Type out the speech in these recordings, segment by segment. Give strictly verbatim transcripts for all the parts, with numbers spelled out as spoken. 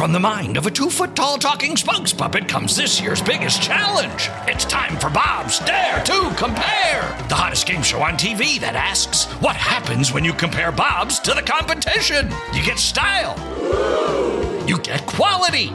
from the mind of a two-foot-tall talking spokes puppet comes this year's biggest challenge. It's time for Bob's Dare to Compare, the hottest game show on T V that asks, what happens when you compare Bobs to the competition? You get style. You get quality.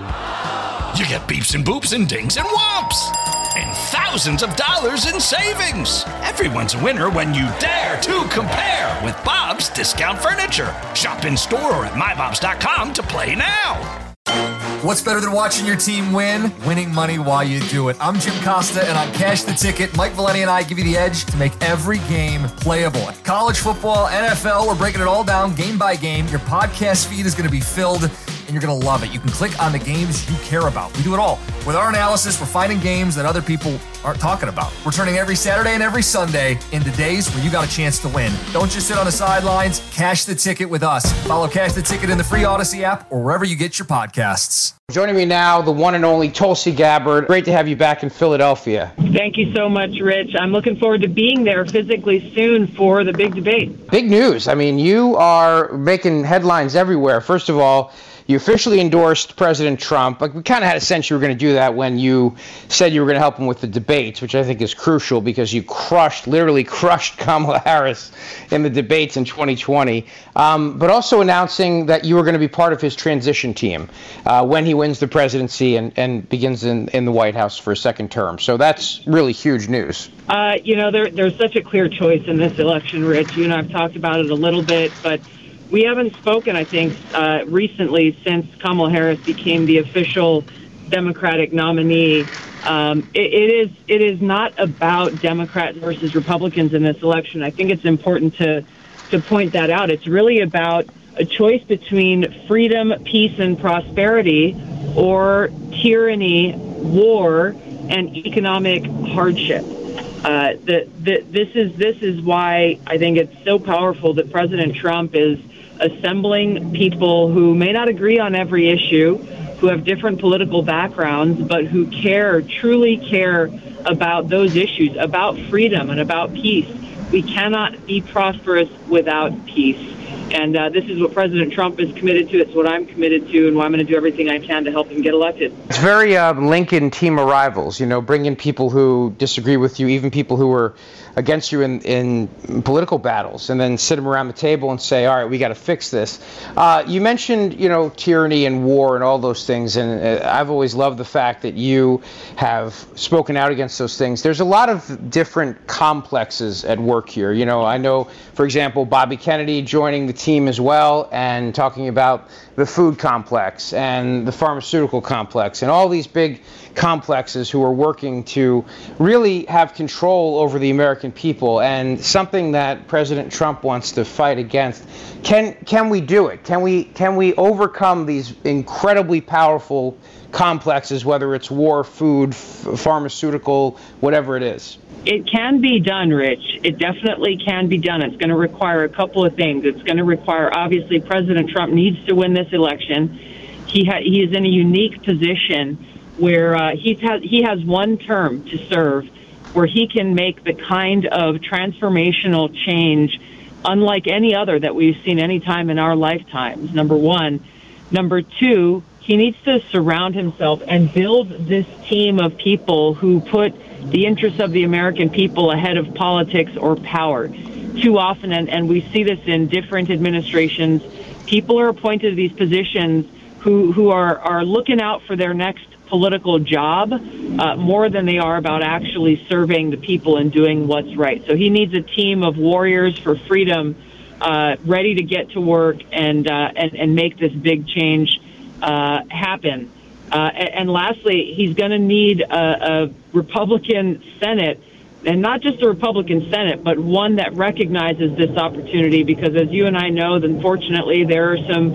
You get beeps and boops and dings and whomps. And thousands of dollars in savings. Everyone's a winner when you dare to compare with Bob's Discount Furniture. Shop in store or at my bobs dot com to play now. What's better than watching your team win? Winning money while you do it. I'm Jim Costa, and on Cash the Ticket, Mike Valenti and I give you the edge to make every game playable. College football, N F L, we're breaking it all down game by game. Your podcast feed is going to be filled, and you're going to love it. You can click on the games you care about. We do it all. With our analysis, we're finding games that other people aren't talking about. We're turning every Saturday and every Sunday into days where you got a chance to win. Don't just sit on the sidelines. Cash the Ticket with us. Follow Cash the Ticket in the free Odyssey app or wherever you get your podcasts. Joining me now, the one and only Tulsi Gabbard. Great to have you back in Philadelphia. Thank you so much, Rich. I'm looking forward to being there physically soon for the big debate. Big news. I mean, you are making headlines everywhere. First of all, you officially endorsed President Trump. Like, we kind of had a sense you were going to do that when you said you were going to help him with the debates, which I think is crucial because you crushed, literally crushed Kamala Harris in the debates in twenty twenty. Um, but also announcing that you were going to be part of his transition team uh, when he wins the presidency and, and begins in, in the White House for a second term. So that's really huge news. Uh, you know, there, there's such a clear choice in this election, Rich. You and I have talked about it a little bit, but we haven't spoken, I think, uh, recently since Kamala Harris became the official Democratic nominee. Um, it, it is it is not about Democrats versus Republicans in this election. I think it's important to to point that out. It's really about a choice between freedom, peace, and prosperity, or tyranny, war, and economic hardship. Uh, the, the, this is this is why I think it's so powerful that President Trump is assembling people who may not agree on every issue, who have different political backgrounds, but who care, truly care about those issues, about freedom and about peace. We cannot be prosperous without peace. And uh, this is what President Trump is committed to. It's what I'm committed to, and why I'm going to do everything I can to help him get elected. It's very uh, Lincoln team of rivals, you know, bring in people who disagree with you, even people who were against you in, in political battles, and then sit them around the table and say, all right, we got to fix this. Uh, you mentioned, you know, tyranny and war and all those things, and uh, I've always loved the fact that you have spoken out against those things. There's a lot of different complexes at work here. You know, I know, for example, Bobby Kennedy joining the team as well and talking about the food complex and the pharmaceutical complex and all these big complexes who are working to really have control over the American people, and something that President Trump wants to fight against. Can can we do it? Can we can we overcome these incredibly powerful complexes, whether it's war, food, f- pharmaceutical, whatever it is? It can be done, Rich. It definitely can be done. It's going to require a couple of things. It's going to require, obviously, President Trump needs to win this election. He ha- he is in a unique position where uh, he's ha- he has one term to serve, where he can make the kind of transformational change unlike any other that we've seen any time in our lifetimes, number one. Number two, he needs to surround himself and build this team of people who put the interests of the American people ahead of politics or power. Too often, and, and we see this in different administrations, people are appointed to these positions who, who are, are looking out for their next political job uh, more than they are about actually serving the people and doing what's right. So he needs a team of warriors for freedom uh, ready to get to work and, uh, and, and make this big change uh, happen. Uh, and, and lastly, he's going to need a, a Republican Senate, and not just a Republican Senate, but one that recognizes this opportunity, because as you and I know, unfortunately, there are some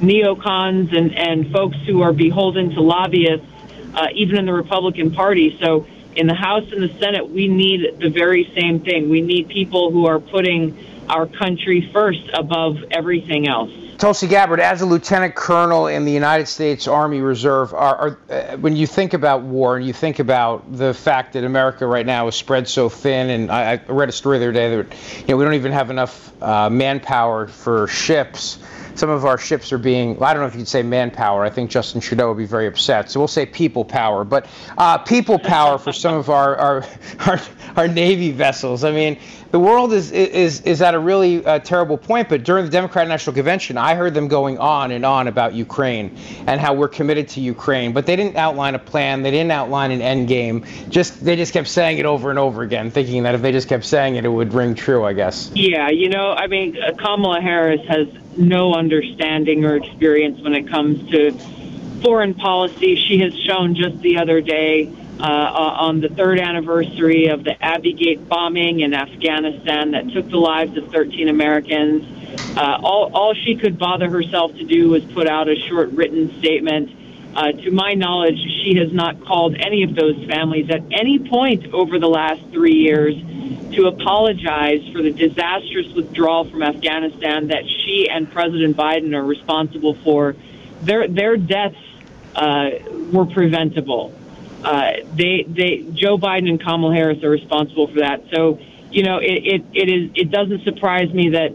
neocons and, and folks who are beholden to lobbyists, uh, even in the Republican Party. So in the House and the Senate, we need the very same thing. We need people who are putting our country first above everything else. Tulsi Gabbard, as a lieutenant colonel in the United States Army Reserve, are, are, uh, when you think about war and you think about the fact that America right now is spread so thin, and I, I read a story the other day that, you know, we don't even have enough uh, manpower for ships some of our ships are being, well, I don't know if you'd say manpower. I think Justin Trudeau would be very upset. So we'll say people power. But uh, people power for some of our, our, our, our Navy vessels. I mean, the world is is is at a really uh, terrible point. But during the Democratic National Convention, I heard them going on and on about Ukraine and how we're committed to Ukraine. But they didn't outline a plan. They didn't outline an end game. Just they just kept saying it over and over again, thinking that if they just kept saying it, it would ring true, I guess. Yeah, you know, I mean, uh, Kamala Harris has no understanding or experience when it comes to foreign policy. She has shown just the other day uh, on the third anniversary of the Abbey Gate bombing in Afghanistan that took the lives of thirteen Americans. Uh, all, all she could bother herself to do was put out a short written statement. Uh, to my knowledge, she has not called any of those families at any point over the last three years to apologize for the disastrous withdrawal from Afghanistan that she and President Biden are responsible for. Their their deaths uh, were preventable. Uh, they they Joe Biden and Kamala Harris are responsible for that. So you know it it, it is it doesn't surprise me that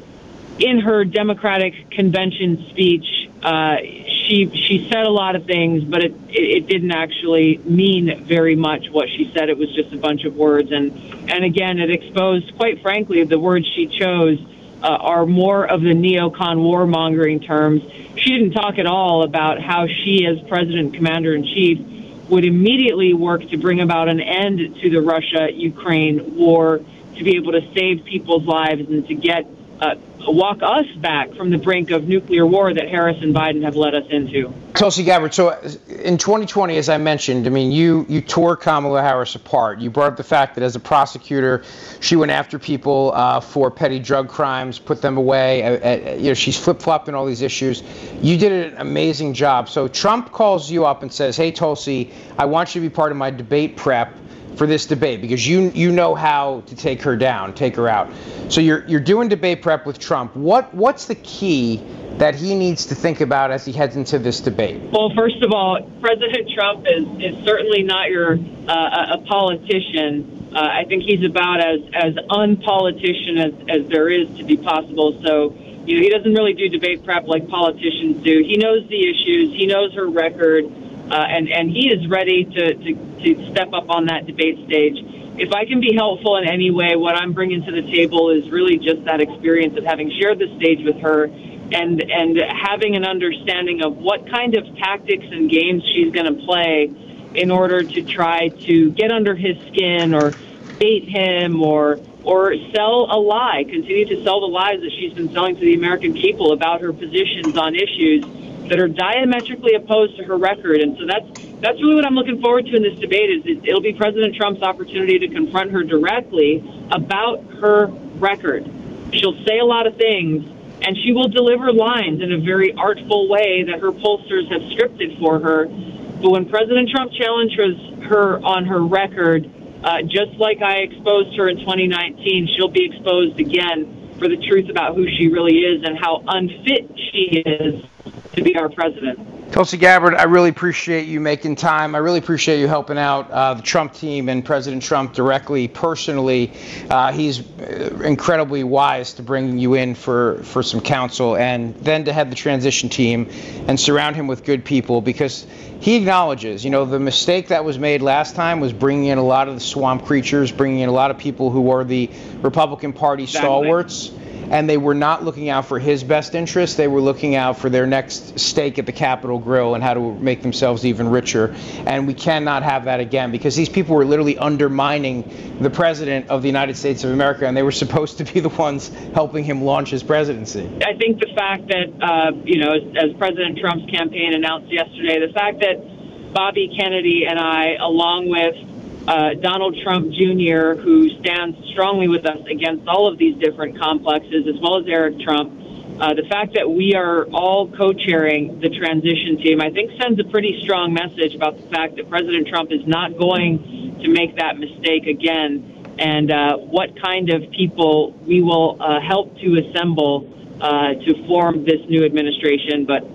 in her Democratic convention speech uh, she she said a lot of things, but it, it it didn't actually mean very much what she said. It was just a bunch of words, and and again it exposed, quite frankly, the words she chose uh, are more of the neocon warmongering terms. She didn't talk at all about how she, as President Commander-in-Chief, would immediately work to bring about an end to the Russia-Ukraine war, to be able to save people's lives and to get uh, walk us back from the brink of nuclear war that Harris and Biden have led us into. Tulsi Gabbard, so in twenty twenty, as I mentioned, I mean, you you tore Kamala Harris apart. You brought up the fact that as a prosecutor, she went after people uh, for petty drug crimes, put them away. Uh, uh, you know, she's flip-flopped on all these issues. You did an amazing job. So Trump calls you up and says, hey, Tulsi, I want you to be part of my debate prep for this debate because you you know how to take her down, take her out. So you're you're doing debate prep with Trump. What what's the key that he needs to think about as he heads into this debate? Well, first of all, President Trump is, is certainly not your uh, a politician. Uh, I think he's about as as unpolitician as, as there is to be possible. So, you know, he doesn't really do debate prep like politicians do. He knows the issues. He knows her record. Uh, and, and he is ready to, to, to step up on that debate stage. If I can be helpful in any way, what I'm bringing to the table is really just that experience of having shared the stage with her and, and having an understanding of what kind of tactics and games she's going to play in order to try to get under his skin or bait him or or sell a lie, continue to sell the lies that she's been selling to the American people about her positions on issues that are diametrically opposed to her record. And so that's that's really what I'm looking forward to in this debate. Is it, it'll be President Trump's opportunity to confront her directly about her record. She'll say a lot of things, and she will deliver lines in a very artful way that her pollsters have scripted for her. But when President Trump challenges her on her record, uh, just like I exposed her in twenty nineteen, she'll be exposed again for the truth about who she really is and how unfit she is to be our president. Tulsi Gabbard, I really appreciate you making time. I really appreciate you helping out uh, the Trump team and President Trump directly, personally. Uh, he's incredibly wise to bring you in for, for some counsel and then to head the transition team and surround him with good people because he acknowledges, you know, the mistake that was made last time was bringing in a lot of the swamp creatures, bringing in a lot of people who were the Republican Party exactly. stalwarts. And they were not looking out for his best interests. They were looking out for their next steak at the Capitol Grill and how to make themselves even richer. And we cannot have that again because these people were literally undermining the president of the United States of America, and they were supposed to be the ones helping him launch his presidency. I think the fact that, uh, you know, as, as President Trump's campaign announced yesterday, the fact that Bobby Kennedy and I, along with Uh, Donald Trump Junior, who stands strongly with us against all of these different complexes, as well as Eric Trump, uh, the fact that we are all co-chairing the transition team, I think sends a pretty strong message about the fact that President Trump is not going to make that mistake again, and uh, what kind of people we will uh, help to assemble uh, to form this new administration. But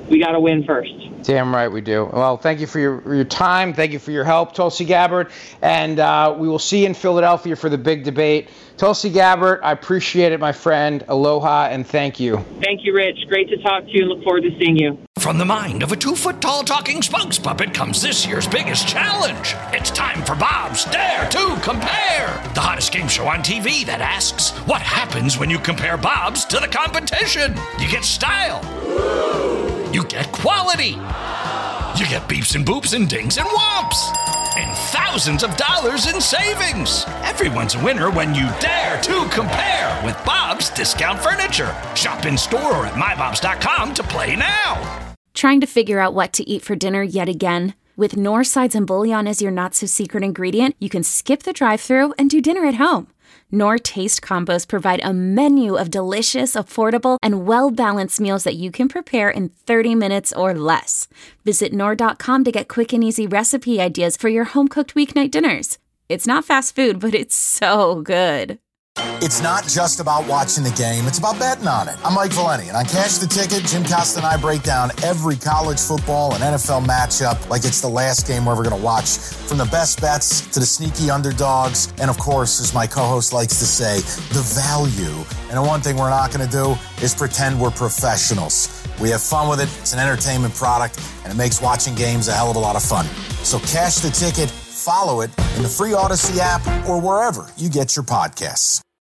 we got to win first. Damn right we do. Well, thank you for your your time. Thank you for your help, Tulsi Gabbard. And uh, we will see you in Philadelphia for the big debate. Tulsi Gabbard, I appreciate it, my friend. Aloha, and thank you. Thank you, Rich. Great to talk to you. Look forward to seeing you. From the mind of a two-foot-tall talking spokes puppet comes this year's biggest challenge. It's time for Bob's Dare to Compare, the hottest game show on T V that asks, what happens when you compare Bobs to the competition? You get style. You get quality. You get beeps and boops and dings and whomps. And thousands of dollars in savings. Everyone's a winner when you dare to compare with Bob's Discount Furniture. Shop in store or at my bobs dot com to play now. Trying to figure out what to eat for dinner yet again? With Knorr sides and bouillon as your not-so-secret ingredient, you can skip the drive-thru and do dinner at home. Knorr Taste Combos provide a menu of delicious, affordable, and well-balanced meals that you can prepare in thirty minutes or less. Visit Knorr dot com to get quick and easy recipe ideas for your home-cooked weeknight dinners. It's not fast food, but it's so good. It's not just about watching the game, it's about betting on it. I'm Mike Valeni, and on Cash the Ticket, Jim Costa and I break down every college football and N F L matchup like it's the last game we're ever going to watch. From the best bets to the sneaky underdogs, and of course, as my co-host likes to say, the value. And the one thing we're not going to do is pretend we're professionals. We have fun with it, it's an entertainment product, and it makes watching games a hell of a lot of fun. So Cash the Ticket, follow it in the free Odyssey app or wherever you get your podcasts.